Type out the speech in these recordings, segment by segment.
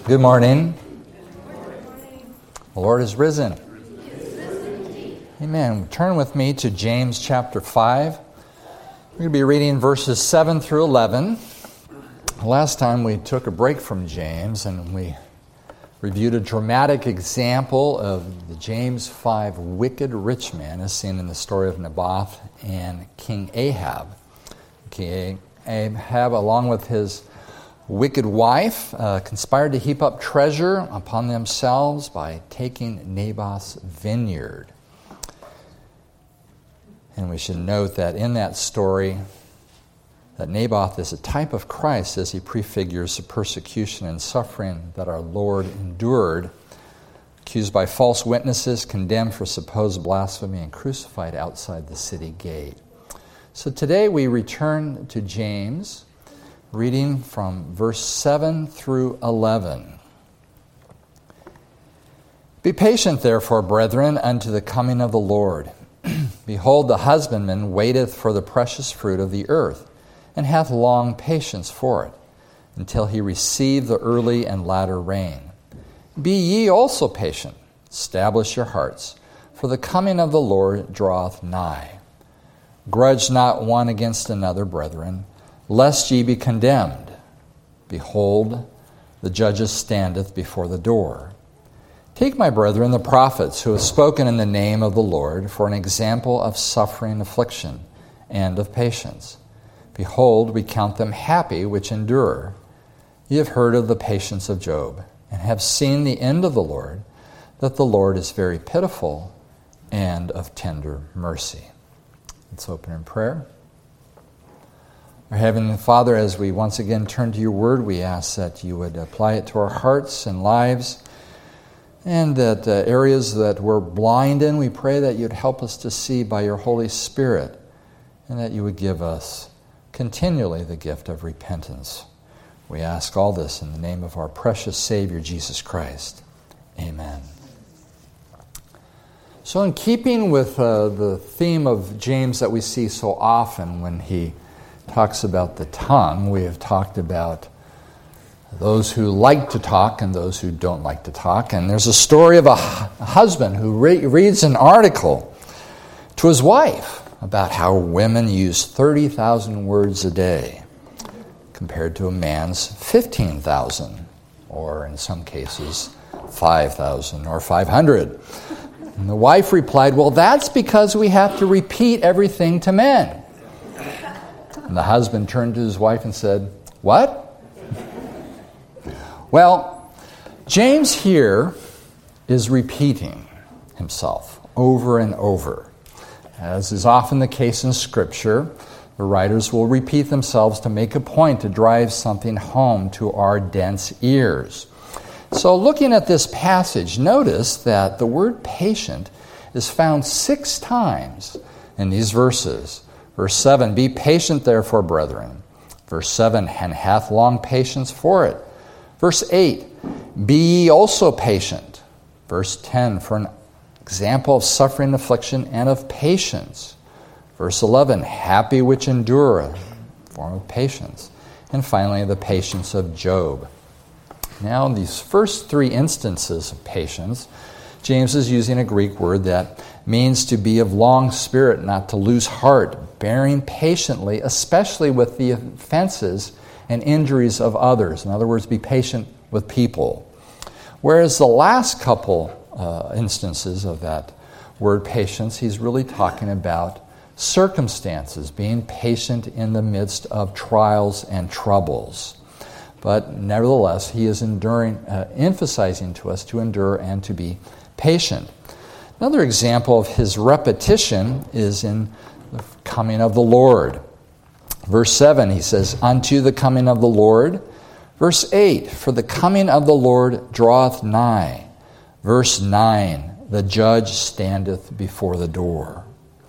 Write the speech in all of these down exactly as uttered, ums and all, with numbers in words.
Good morning. The Lord is risen. Amen. Turn with me to James chapter five. We're going to be reading verses seven through eleven. Last time we took a break from James and we reviewed a dramatic example of the James five wicked rich man as seen in the story of Naboth and King Ahab. King Ahab, along with his wicked wife, uh, conspired to heap up treasure upon themselves by taking Naboth's vineyard. And we should note that in that story, that Naboth is a type of Christ as he prefigures the persecution and suffering that our Lord endured, accused by false witnesses, condemned for supposed blasphemy, and crucified outside the city gate. So today we return to James, reading from verse seven through eleven. Be patient, therefore, brethren, unto the coming of the Lord. Behold, the husbandman waiteth for the precious fruit of the earth, and hath long patience for it, until he receive the early and latter rain. Be ye also patient, establish your hearts, for the coming of the Lord draweth nigh. Grudge not one against another, brethren, lest ye be condemned. Behold, the judges standeth before the door. Take, my brethren, the prophets who have spoken in the name of the Lord for an example of suffering, affliction, and of patience. Behold, we count them happy which endure. Ye have heard of the patience of Job, and have seen the end of the Lord, that the Lord is very pitiful and of tender mercy. Let's open in prayer. Our Heavenly Father, as we once again turn to your word, we ask that you would apply it to our hearts and lives, and that uh, areas that we're blind in, we pray that you'd help us to see by your Holy Spirit, and that you would give us continually the gift of repentance. We ask all this in the name of our precious Savior, Jesus Christ. Amen. So in keeping with uh, the theme of James that we see so often when he talks about the tongue, we have talked about those who like to talk and those who don't like to talk. And there's a story of a, a husband who re- reads an article to his wife about how women use thirty thousand words a day compared to a man's fifteen thousand, or in some cases five thousand or five hundred. And the wife replied, well, that's because we have to repeat everything to men. And the husband turned to his wife and said, what? Well, James here is repeating himself over and over. As is often the case in Scripture, the writers will repeat themselves to make a point, to drive something home to our dense ears. So looking at this passage, notice that the word patient is found six times in these verses. Verse seven, be patient therefore, brethren. Verse seven, and hath long patience for it. Verse eight, be ye also patient. Verse ten, for an example of suffering, affliction, and of patience. Verse eleven, happy which endure, a form of patience. And finally, the patience of Job. Now, in these first three instances of patience, James is using a Greek word that means to be of long spirit, not to lose heart, bearing patiently, especially with the offenses and injuries of others. In other words, be patient with people. Whereas the last couple uh, instances of that word patience, he's really talking about circumstances, being patient in the midst of trials and troubles. But nevertheless, he is enduring, uh, emphasizing to us to endure and to be patient. Another example of his repetition is in the coming of the Lord. Verse seven, he says, unto the coming of the Lord. Verse eight, for the coming of the Lord draweth nigh. Verse nine, the judge standeth before the door.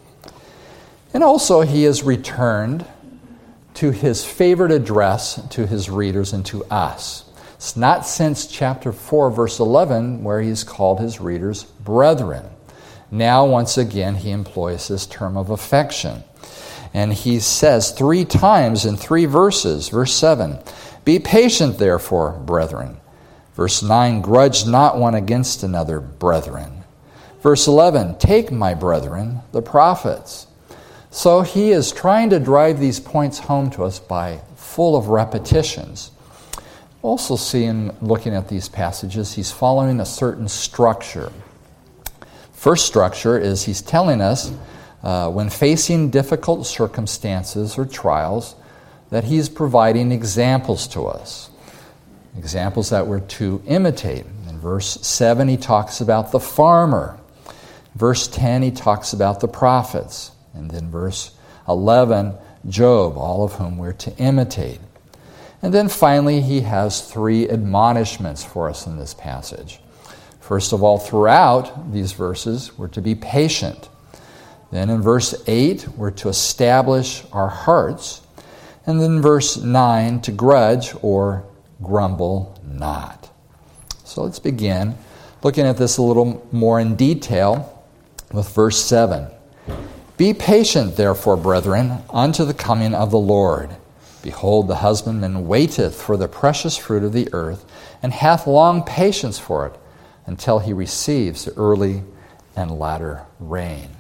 And also he has returned to his favorite address to his readers and to us. It's not since chapter four, verse eleven, where he's called his readers brethren. Now, once again, he employs this term of affection. And he says three times in three verses, verse seven, be patient, therefore, brethren. Verse nine, grudge not one against another, brethren. Verse eleven, take, my brethren, the prophets. So he is trying to drive these points home to us by full of repetitions. Also see in looking at these passages, he's following a certain structure. First structure is he's telling us uh, when facing difficult circumstances or trials that he's providing examples to us. Examples that we're to imitate. In verse seven he talks about the farmer. Verse ten he talks about the prophets. And then verse eleven, Job, all of whom we're to imitate. And then finally, he has three admonishments for us in this passage. First of all, throughout these verses, we're to be patient. Then in verse eight, we're to establish our hearts. And then verse nine, to grudge or grumble not. So let's begin looking at this a little more in detail with verse seven. Be patient, therefore, brethren, unto the coming of the Lord. Behold, the husbandman waiteth for the precious fruit of the earth, and hath long patience for it, until he receives the early and latter rain.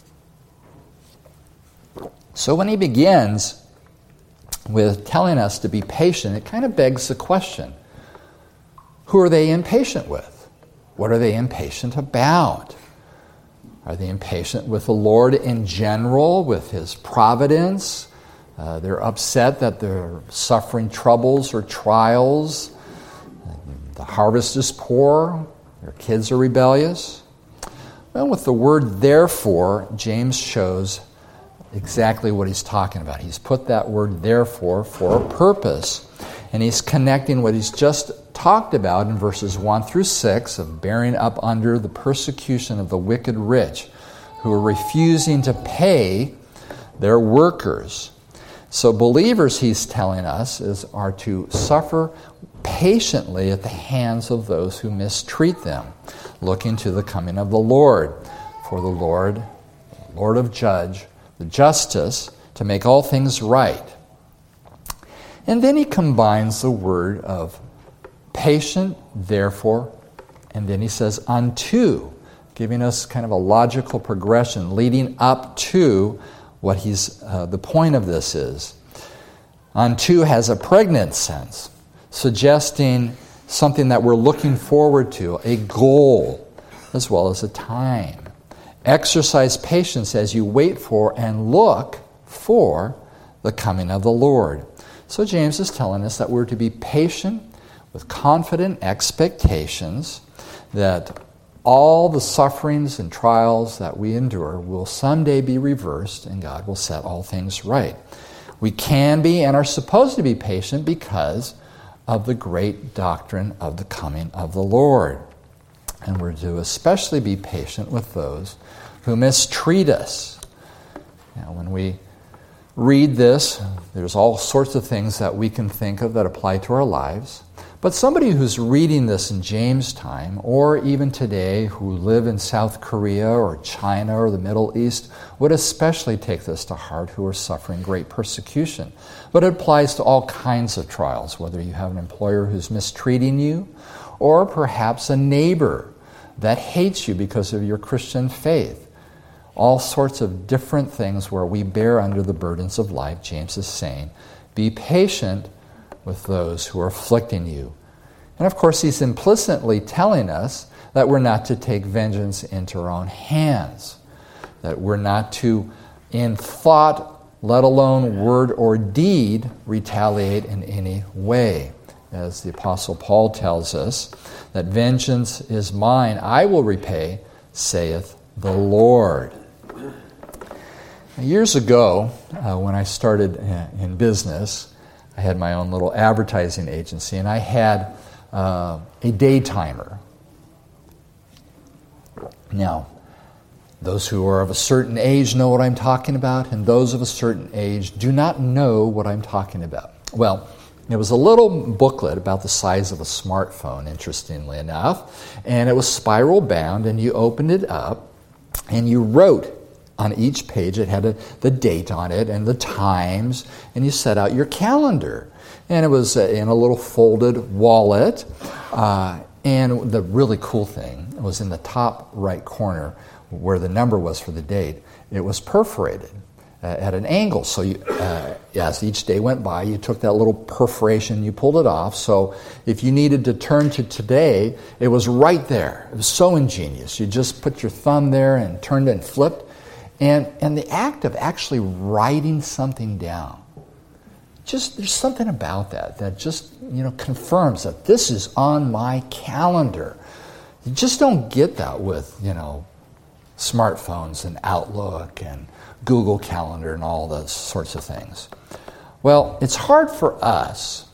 So when he begins with telling us to be patient, it kind of begs the question, who are they impatient with? What are they impatient about? Are they impatient with the Lord in general, with His providence? Uh, they're upset that they're suffering troubles or trials. The harvest is poor. Their kids are rebellious. Well, with the word therefore, James shows exactly what he's talking about. He's put that word therefore for a purpose. And he's connecting what he's just talked about in verses one through six of bearing up under the persecution of the wicked rich who are refusing to pay their workers. So believers, he's telling us, is are to suffer patiently at the hands of those who mistreat them, looking to the coming of the Lord. For the Lord, Lord of judge, the justice, to make all things right. And then he combines the word of patient, therefore, and then he says unto, giving us kind of a logical progression leading up to what he's uh, the point of this is. Unto has a pregnant sense, suggesting something that we're looking forward to, a goal, as well as a time. Exercise patience as you wait for and look for the coming of the Lord. So James is telling us that we're to be patient with confident expectations that all the sufferings and trials that we endure will someday be reversed and God will set all things right. We can be and are supposed to be patient because of the great doctrine of the coming of the Lord. And we're to especially be patient with those who mistreat us. Now, when we read this, there's all sorts of things that we can think of that apply to our lives. But somebody who's reading this in James' time, or even today, who live in South Korea or China or the Middle East, would especially take this to heart, who are suffering great persecution. But it applies to all kinds of trials, whether you have an employer who's mistreating you, or perhaps a neighbor that hates you because of your Christian faith. All sorts of different things where we bear under the burdens of life. James is saying, be patient with those who are afflicting you. And of course, he's implicitly telling us that we're not to take vengeance into our own hands, that we're not to, in thought, let alone word or deed, retaliate in any way. As the Apostle Paul tells us, that vengeance is mine, I will repay, saith the Lord. Years ago, uh, when I started in business, I had my own little advertising agency, and I had uh, a day timer. Now, those who are of a certain age know what I'm talking about, and those of a certain age do not know what I'm talking about. Well, it was a little booklet about the size of a smartphone, interestingly enough, and it was spiral bound, and you opened it up, and you wrote on each page, it had a, the date on it and the times, and you set out your calendar. And it was in a little folded wallet. Uh, and the really cool thing was in the top right corner where the number was for the date, it was perforated uh, at an angle. So you, uh, as each day went by, you took that little perforation, you pulled it off. So if you needed to turn to today, it was right there. It was so ingenious. You just put your thumb there and turned it and flipped. And, and the act of actually writing something down, just there's something about that that just, you know, confirms that this is on my calendar. You just don't get that with, you know, smartphones and Outlook and Google Calendar and all those sorts of things. Well, it's hard for us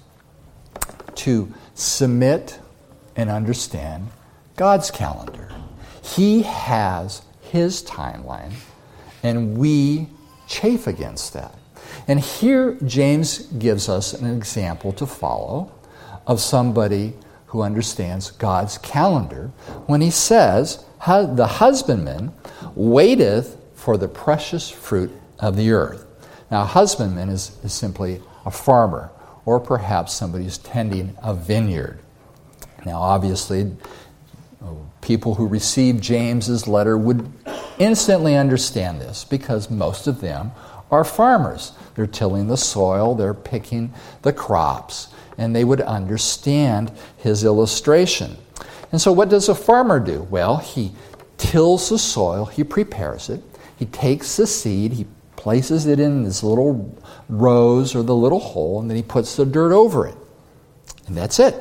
to submit and understand God's calendar. He has His timeline, and we chafe against that. And here James gives us an example to follow of somebody who understands God's calendar when he says, the husbandman waiteth for the precious fruit of the earth. Now, a husbandman is, is simply a farmer, or perhaps somebody who's tending a vineyard. Now, obviously, people who received James's letter would instantly understand this because most of them are farmers. They're tilling the soil, they're picking the crops, and they would understand his illustration. And so what does a farmer do? Well, he tills the soil, he prepares it, he takes the seed, he places it in this little rows or the little hole, and then he puts the dirt over it. And that's it.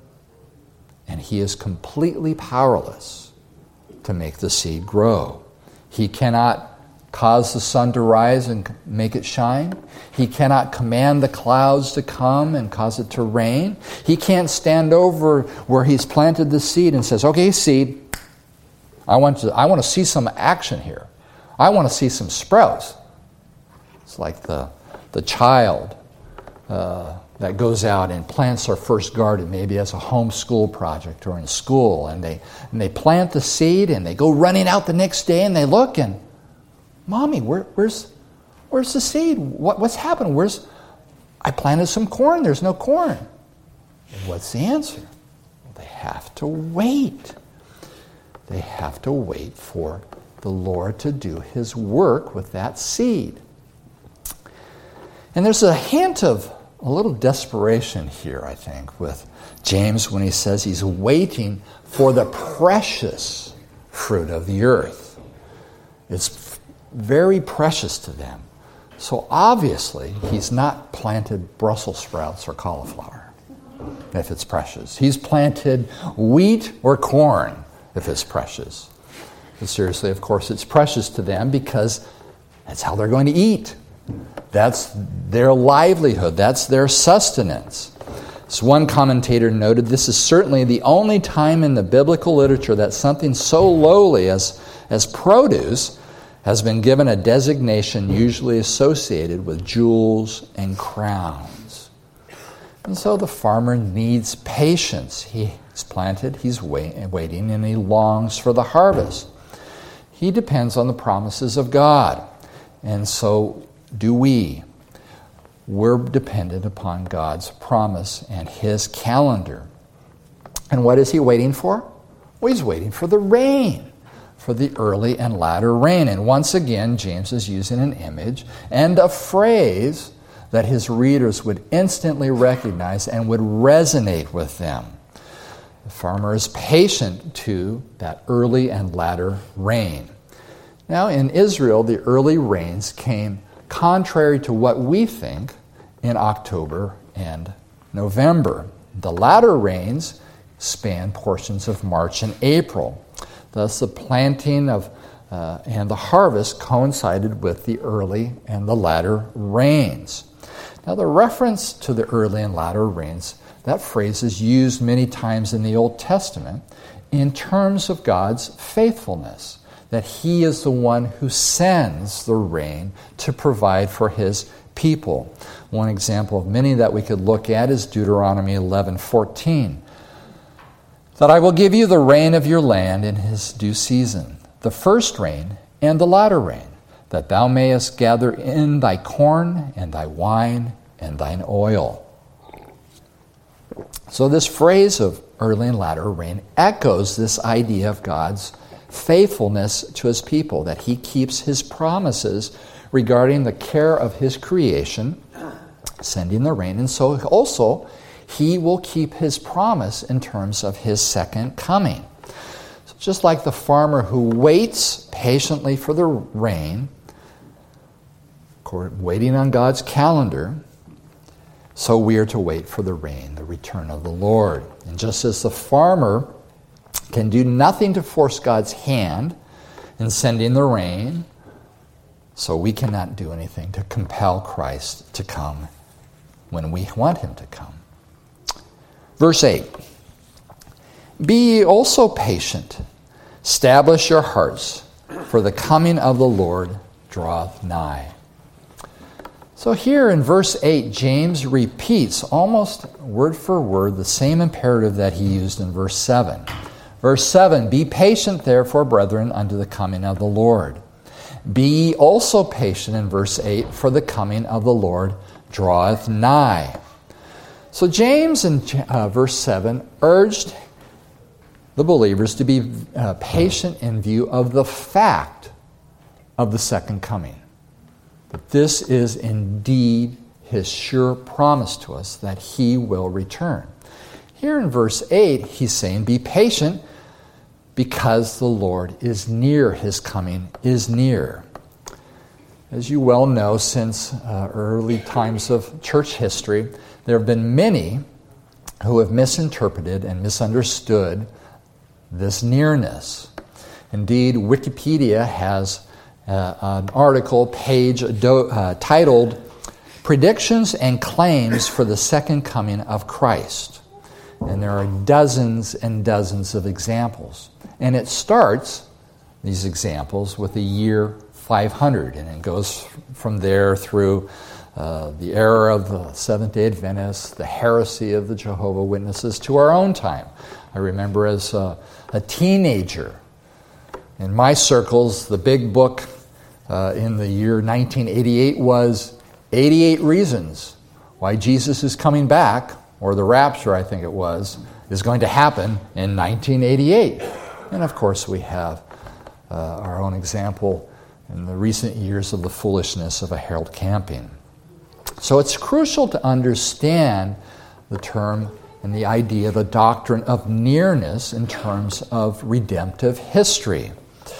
And he is completely powerless to make the seed grow. He cannot cause the sun to rise and make it shine. He cannot command the clouds to come and cause it to rain. He can't stand over where he's planted the seed and says, okay, seed, I want to, I want to see some action here. I want to see some sprouts. It's like the, the child uh, that goes out and plants their first garden, maybe as a homeschool project or in school, and they, and they plant the seed and they go running out the next day and they look and, Mommy, where, where's where's the seed? What, what's happened? Where's I planted some corn. There's no corn. And what's the answer? Well, they have to wait. They have to wait for the Lord to do His work with that seed. And there's a hint of a little desperation here, I think, with James when he says he's waiting for the precious fruit of the earth. It's very precious to them. So obviously, he's not planted Brussels sprouts or cauliflower, if it's precious. He's planted wheat or corn, if it's precious. But seriously, of course, it's precious to them because that's how they're going to eat. That's their livelihood. That's their sustenance. As one commentator noted, this is certainly the only time in the biblical literature that something so lowly as, as produce has been given a designation usually associated with jewels and crowns. And so the farmer needs patience. He's planted, he's wait, waiting, and he longs for the harvest. He depends on the promises of God. And so do we. We're dependent upon God's promise and His calendar. And what is He waiting for? Well, He's waiting for the rain. For the early and latter rain. And once again, James is using an image and a phrase that his readers would instantly recognize and would resonate with them. The farmer is patient to that early and latter rain. Now, in Israel, the early rains came contrary to what we think in October and November. The latter rains span portions of March and April. Thus, the planting of uh, and the harvest coincided with the early and the latter rains. Now, the reference to the early and latter rains, that phrase is used many times in the Old Testament in terms of God's faithfulness, that He is the one who sends the rain to provide for His people. One example of many that we could look at is Deuteronomy eleven fourteen. That I will give you the rain of your land in his due season, the first rain and the latter rain, that thou mayest gather in thy corn and thy wine and thine oil. So this phrase of early and latter rain echoes this idea of God's faithfulness to his people, that he keeps his promises regarding the care of his creation, sending the rain, and so also he will keep his promise in terms of his second coming. So just like the farmer who waits patiently for the rain, waiting on God's calendar, so we are to wait for the rain, the return of the Lord. And just as the farmer can do nothing to force God's hand in sending the rain, so we cannot do anything to compel Christ to come when we want him to come. Verse eight, be ye also patient, establish your hearts, for the coming of the Lord draweth nigh. So here in verse eight, James repeats almost word for word the same imperative that he used in verse seven. Verse seven, be patient therefore, brethren, unto the coming of the Lord. Be ye also patient in verse eight, for the coming of the Lord draweth nigh. So James in uh, verse seven urged the believers to be uh, patient in view of the fact of the second coming. But this is indeed his sure promise to us that he will return. Here in verse eight, he's saying, be patient because the Lord is near, his coming is near. As you well know, since uh, early times of church history, there have been many who have misinterpreted and misunderstood this nearness. Indeed, Wikipedia has uh, an article page do, uh, titled Predictions and Claims for the Second Coming of Christ. And there are dozens and dozens of examples. And it starts, these examples, with the year five hundred, and it goes from there through uh, the era of the Seventh-day Adventists, the heresy of the Jehovah's Witnesses, to our own time. I remember as a, a teenager, in my circles, the big book uh, in the year nineteen eighty-eight was eighty-eight Reasons Why Jesus is Coming Back, or the rapture, I think it was, is going to happen in nineteen eighty-eight. And of course we have uh, our own example in the recent years of the foolishness of a Harold Camping. So it's crucial to understand the term and the idea, the doctrine of nearness in terms of redemptive history.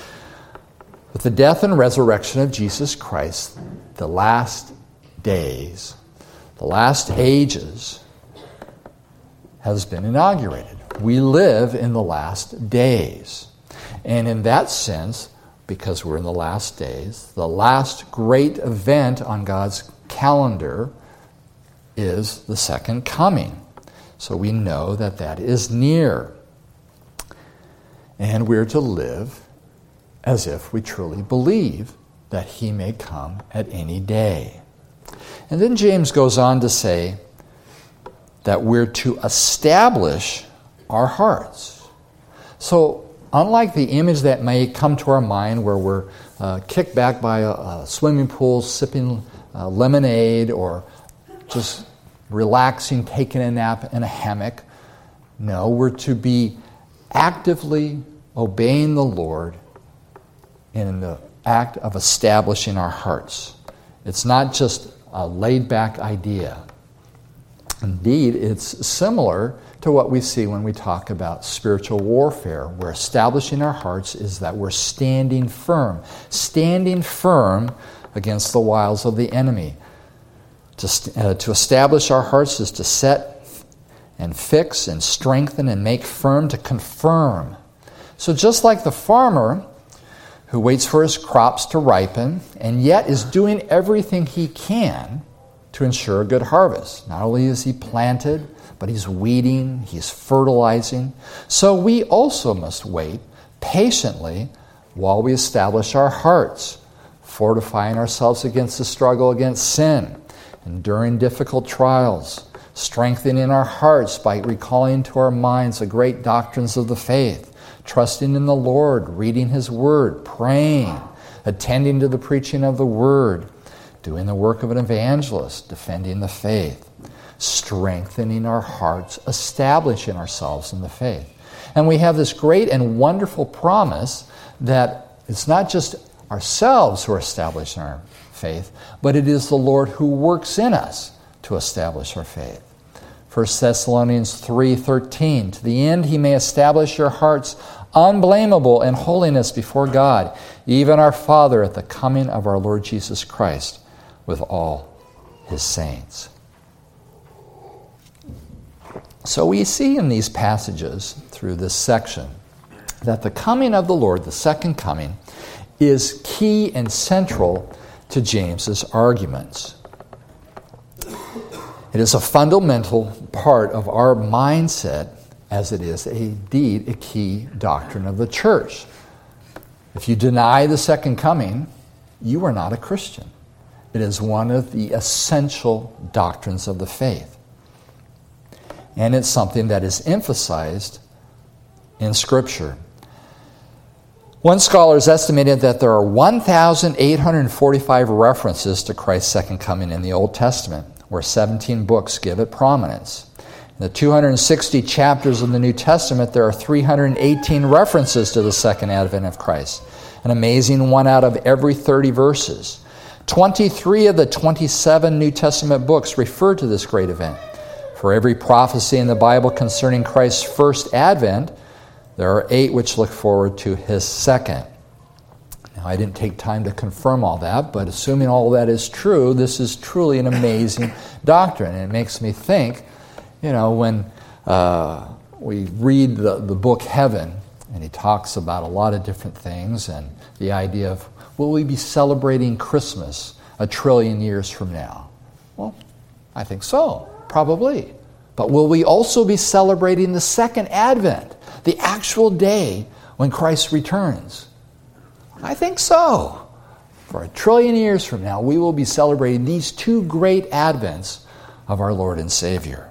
With the death and resurrection of Jesus Christ, the last days, the last ages has been inaugurated. We live in the last days. And in that sense, because we're in the last days, the last great event on God's calendar is the second coming. So we know that that is near. And we're to live as if we truly believe that he may come at any day. And then James goes on to say that we're to establish our hearts. So unlike the image that may come to our mind where we're uh, kicked back by a, a swimming pool, sipping uh, lemonade, or just relaxing, taking a nap in a hammock, no, we're to be actively obeying the Lord in the act of establishing our hearts. It's not just a laid-back idea. Indeed, it's similar to what we see when we talk about spiritual warfare, where establishing our hearts is that we're standing firm. Standing firm against the wiles of the enemy. To, uh, to establish our hearts is to set and fix and strengthen and make firm, to confirm. So just like the farmer who waits for his crops to ripen and yet is doing everything he can to ensure a good harvest. Not only is he planted, but he's weeding, he's fertilizing. So we also must wait patiently while we establish our hearts, fortifying ourselves against the struggle against sin, enduring difficult trials, strengthening our hearts by recalling to our minds the great doctrines of the faith, trusting in the Lord, reading his word, praying, attending to the preaching of the word, doing the work of an evangelist, defending the faith. strengthening our hearts, establishing ourselves in the faith. And we have this great and wonderful promise that it's not just ourselves who are established in our faith, but it is the Lord who works in us to establish our faith. First Thessalonians three thirteen, to the end he may establish your hearts unblameable in holiness before God, even our Father at the coming of our Lord Jesus Christ with all his saints. So we see in these passages through this section that the coming of the Lord, the second coming, is key and central to James's arguments. It is a fundamental part of our mindset, as it is indeed a key doctrine of the church. If you deny the second coming, you are not a Christian. It is one of the essential doctrines of the faith. And it's something that is emphasized in Scripture. One scholar has estimated that there are one thousand eight hundred forty-five references to Christ's second coming in the Old Testament, where seventeen books give it prominence. In the two hundred sixty chapters of the New Testament, there are three hundred eighteen references to the second advent of Christ, an amazing one out of every thirty verses. twenty-three of the twenty-seven New Testament books refer to this great event. For every prophecy in the Bible concerning Christ's first advent, there are eight which look forward to his second. Now, I didn't take time to confirm all that, but assuming all that is true, this is truly an amazing doctrine. And it makes me think, you know, when uh, we read the, the book Heaven, and he talks about a lot of different things, and the idea of, will we be celebrating Christmas a trillion years from now? Well, I think so, probably. But will we also be celebrating the second advent, the actual day when Christ returns? I think so. For a trillion years from now, we will be celebrating these two great advents of our Lord and Savior.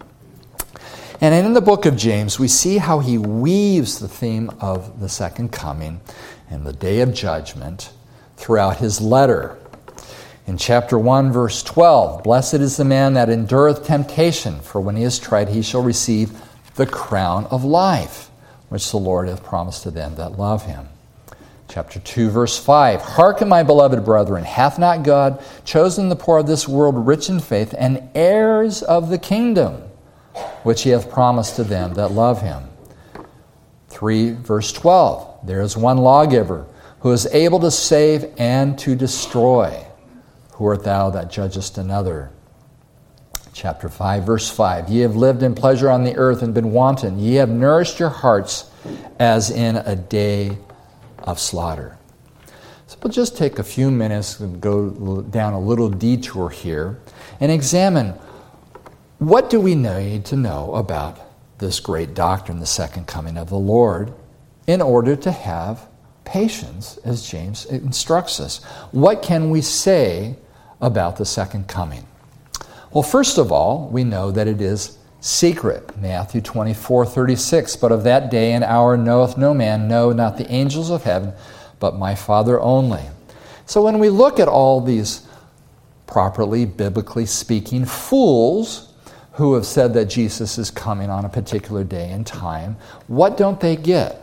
And in the book of James, we see how he weaves the theme of the second coming and the day of judgment throughout his letter. In chapter one, verse twelve, "Blessed is the man that endureth temptation, for when he is tried, he shall receive the crown of life, which the Lord hath promised to them that love him." Chapter two, verse five, "Hearken, my beloved brethren, hath not God chosen the poor of this world rich in faith, and heirs of the kingdom, which he hath promised to them that love him?" three, verse twelve, "There is one lawgiver, who is able to save and to destroy. Who art thou that judgest another?" Chapter five, verse five, "Ye have lived in pleasure on the earth and been wanton. Ye have nourished your hearts as in a day of slaughter." So we'll just take a few minutes and go down a little detour here and examine, what do we need to know about this great doctrine, the second coming of the Lord, in order to have patience, as James instructs us? What can we say about the second coming? Well, first of all, we know that it is secret. Matthew twenty-four thirty-six, "But of that day and hour knoweth no man, no, not the angels of heaven, but my Father only." So when we look at all these, properly, biblically speaking, fools who have said that Jesus is coming on a particular day and time, what don't they get?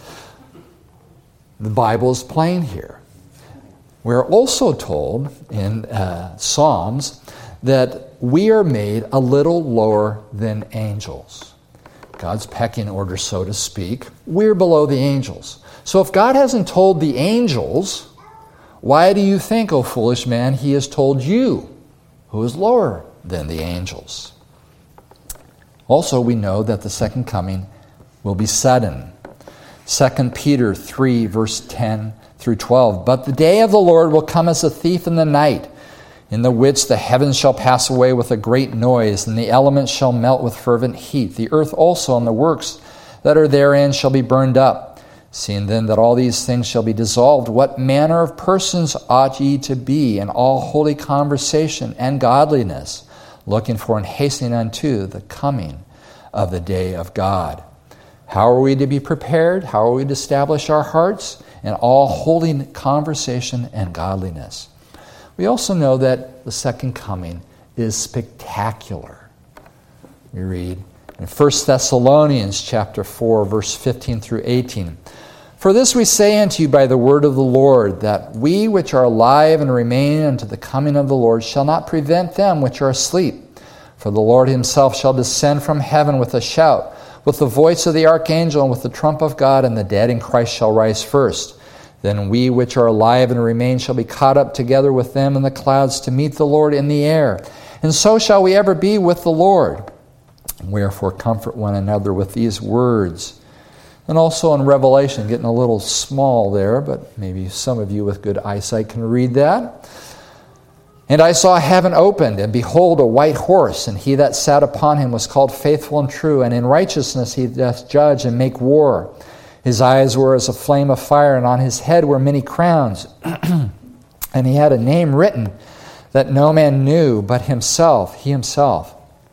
The Bible is plain here. We're also told in uh, Psalms that we are made a little lower than angels. God's pecking order, so to speak, we're below the angels. So if God hasn't told the angels, why do you think, O foolish man, he has told you, who is lower than the angels? Also, we know that the second coming will be sudden. Second Peter three, verse ten through twelve, "But the day of the Lord will come as a thief in the night, in the which the heavens shall pass away with a great noise, and the elements shall melt with fervent heat. The earth also and the works that are therein shall be burned up. Seeing then that all these things shall be dissolved, what manner of persons ought ye to be in all holy conversation and godliness, looking for and hastening unto the coming of the day of God?" How are we to be prepared? How are we to establish our hearts? In all holy conversation and godliness. We also know that the second coming is spectacular. We read in First Thessalonians chapter four, verse fifteen through eighteen. For this we say unto you by the word of the Lord, that we which are alive and remain unto the coming of the Lord shall not prevent them which are asleep. For the Lord himself shall descend from heaven with a shout, with the voice of the archangel, and with the trump of God, and the dead in Christ shall rise first. Then we which are alive and remain shall be caught up together with them in the clouds to meet the Lord in the air. And so shall we ever be with the Lord. Wherefore comfort one another with these words. And also in Revelation, getting a little small there, but maybe some of you with good eyesight can read that. And I saw heaven opened, and behold, a white horse, and he that sat upon him was called Faithful and True, and in righteousness he doth judge and make war. His eyes were as a flame of fire, and on his head were many crowns. And he had a name written that no man knew but himself, he himself.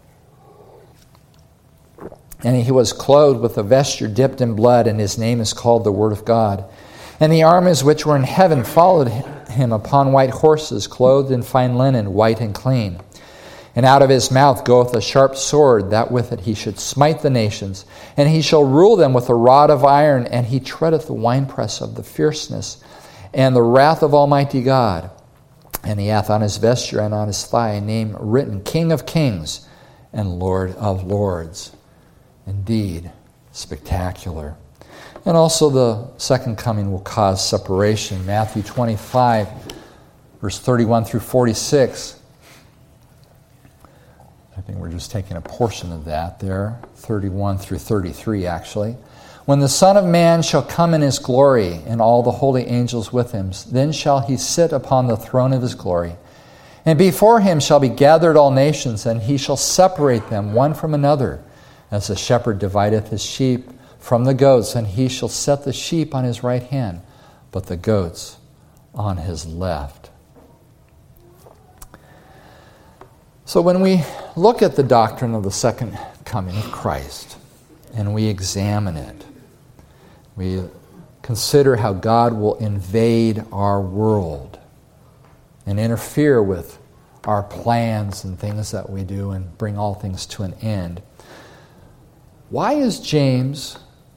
And he was clothed with a vesture dipped in blood, and his name is called the Word of God. And the armies which were in heaven followed him upon white horses, clothed in fine linen, white and clean. And out of his mouth goeth a sharp sword, that with it he should smite the nations. And he shall rule them with a rod of iron, and he treadeth the winepress of the fierceness and the wrath of Almighty God. And he hath on his vesture and on his thigh a name written, King of Kings and Lord of Lords. Indeed, spectacular. And also the second coming will cause separation. Matthew twenty-five, verse thirty-one through forty-six. I think we're just taking a portion of that there. thirty-one through thirty-three, actually. When the Son of Man shall come in his glory, and all the holy angels with him, then shall he sit upon the throne of his glory. And before him shall be gathered all nations, and he shall separate them one from another, as the shepherd divideth his sheep from the goats, and he shall set the sheep on his right hand, but the goats on his left. So when we look at the doctrine of the second coming of Christ, and we examine it, we consider how God will invade our world and interfere with our plans and things that we do and bring all things to an end. Why is James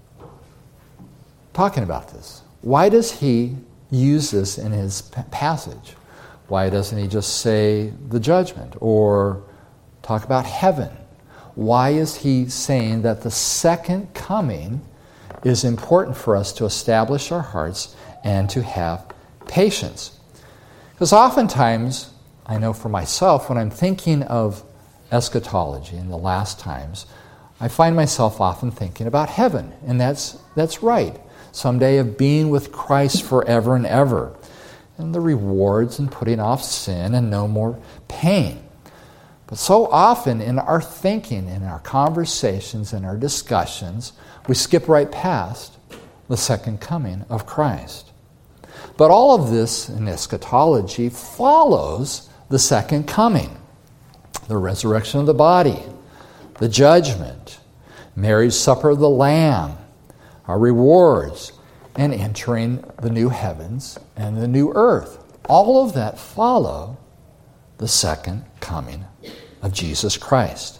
talking about this? Why does he use this in his passage? Why doesn't he just say the judgment or talk about heaven? Why is he saying that the second coming is important for us to establish our hearts and to have patience? Because oftentimes, I know for myself, when I'm thinking of eschatology in the last times, I find myself often thinking about heaven, and that's that's right. Someday of being with Christ forever and ever, and the rewards and putting off sin and no more pain. But so often in our thinking, in our conversations, in our discussions, we skip right past the second coming of Christ. But all of this in eschatology follows the second coming. The resurrection of the body, the judgment, marriage supper of the Lamb, our rewards, and entering the new heavens and the new earth. All of that follow the second coming of Jesus Christ.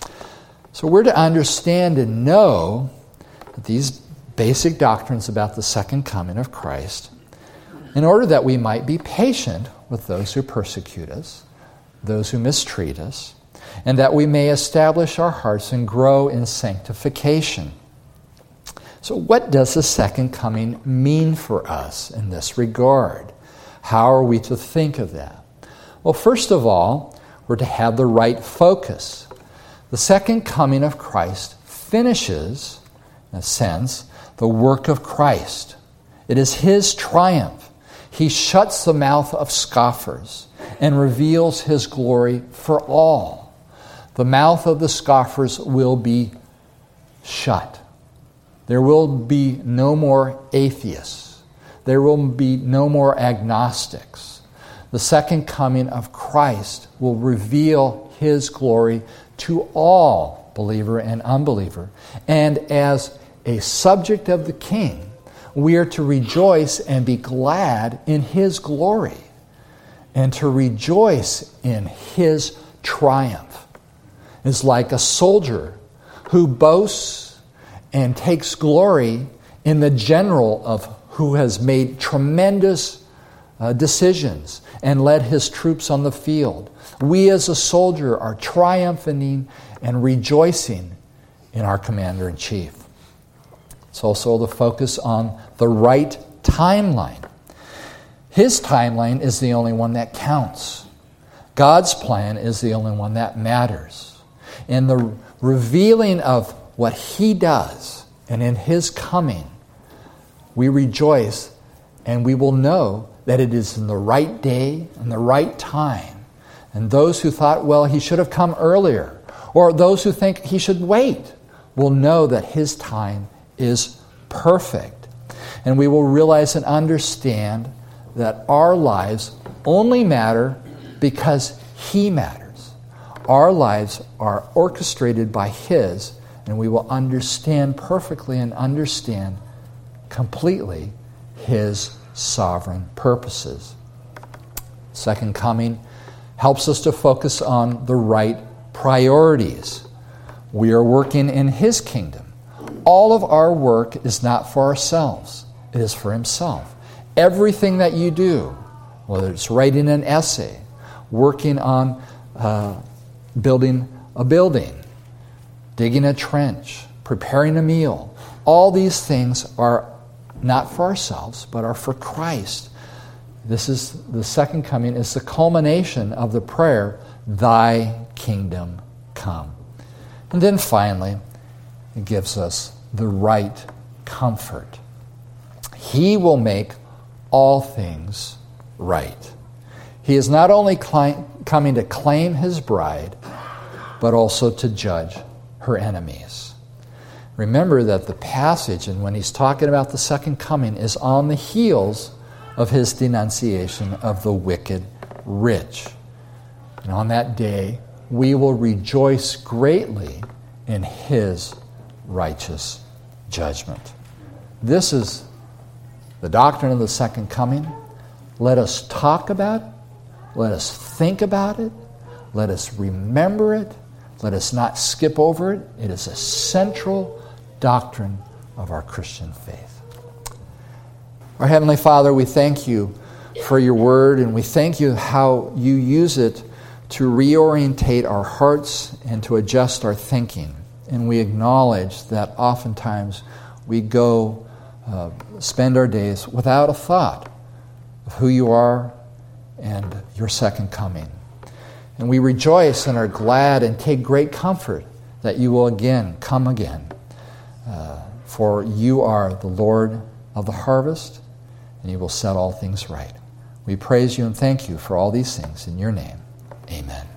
So we're to understand and know that these basic doctrines about the second coming of Christ, in order that we might be patient with those who persecute us, those who mistreat us, and that we may establish our hearts and grow in sanctification. So what does the second coming mean for us in this regard? How are we to think of that? Well, first of all, we're to have the right focus. The second coming of Christ finishes, in a sense, the work of Christ. It is his triumph. He shuts the mouth of scoffers and reveals his glory for all. The mouth of the scoffers will be shut. There will be no more atheists. There will be no more agnostics. The second coming of Christ will reveal his glory to all, believer and unbeliever. And as a subject of the King, we are to rejoice and be glad in his glory and to rejoice in his triumph. is like a soldier who boasts and takes glory in the general of who has made tremendous uh, decisions and led his troops on the field. We as a soldier are triumphing and rejoicing in our commander-in-chief. It's also the focus on the right timeline. His timeline is the only one that counts. God's plan is the only one that matters. In the revealing of what he does and in his coming, we rejoice and we will know that it is in the right day and the right time. And those who thought, well, he should have come earlier, or those who think he should wait, will know that his time is perfect. And we will realize and understand that our lives only matter because he matters. Our lives are orchestrated by his, and we will understand perfectly and understand completely his sovereign purposes. Second coming helps us to focus on the right priorities. We are working in his kingdom. All of our work is not for ourselves. It is for himself. Everything that you do, whether it's writing an essay, working on uh, building a building, digging a trench, preparing a meal, all these things are not for ourselves, but are for Christ. This is the second coming is the culmination of the prayer, thy kingdom come. And then finally, it gives us the right comfort. He will make all things right. He is not only cli- coming to claim his bride, but also to judge her enemies. Remember that the passage, and when he's talking about the second coming, is on the heels of his denunciation of the wicked rich. And on that day, we will rejoice greatly in his righteous judgment. This is the doctrine of the second coming. Let us talk about it. Let us think about it. Let us remember it. Let us not skip over it. It is a central doctrine of our Christian faith. Our Heavenly Father, we thank you for your word, and we thank you how you use it to reorientate our hearts and to adjust our thinking. And we acknowledge that oftentimes we go uh, spend our days without a thought of who you are and your second coming. And we rejoice and are glad and take great comfort that you will again come again. Uh, for you are the Lord of the harvest, and you will set all things right. We praise you and thank you for all these things in your name. Amen.